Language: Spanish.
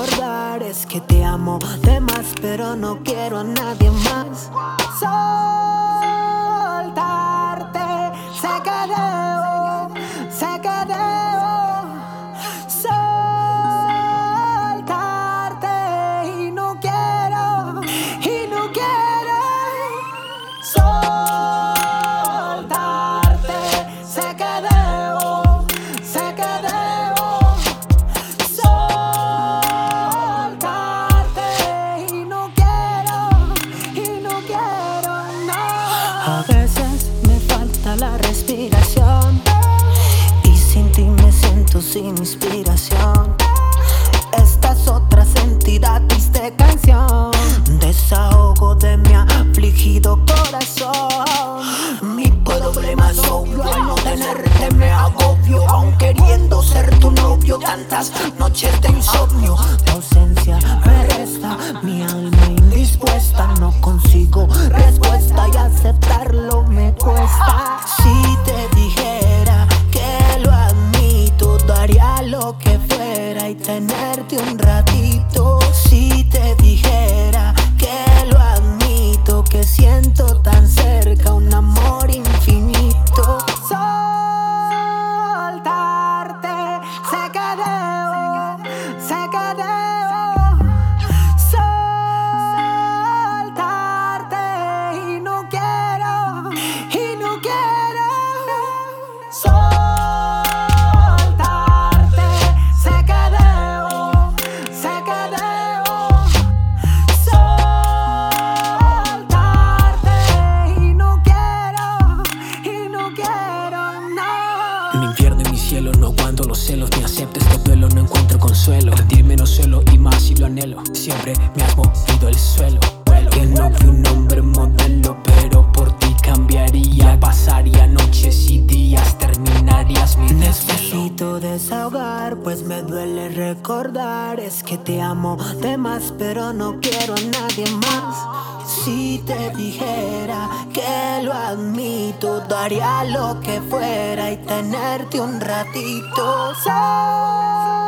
recordar es que te amo de más, pero no quiero a nadie más. Soltarte, sé que debo soltarte y no quiero soltarte, sé que debo soltarte y no quiero, no. A veces me falta la respiración y sin ti me siento sin inspiración. Esta es otra sentida triste canción, desahogo de mi afligido corazón. Mi problema es obvio, al no tenerte me agobio, aun queriendo ser tu novio. Tantas noches de insomnio, tu ausencia me resta, mi alma indispuesta. No consigo respuesta y aceptarlo me cuesta. Si te dijera que lo admito, daría lo que fuera y tenerte un ratito. Si te dijera que lo admito, que siento tan cerca un amor infinito. Soltarte, sé que debo soltarte y no quiero soltarte, sé que debo soltarte y no quiero, no. Mi infierno y mi cielo, no aguanto los celos, ni acepto este duelo, no encuentro consuelo. Rendirme no suelo y más si lo anhelo, siempre me has movido el suelo. Que no fui un hombre modelo, pero por ti cambiaría. Pasaría noches y días, terminarías mi desvelo. Necesito desahogar, pues me duele recordar. Es que te amo de más, pero no quiero a nadie más. Si te dijera que lo admito, daría lo que fuera y tenerte un ratito.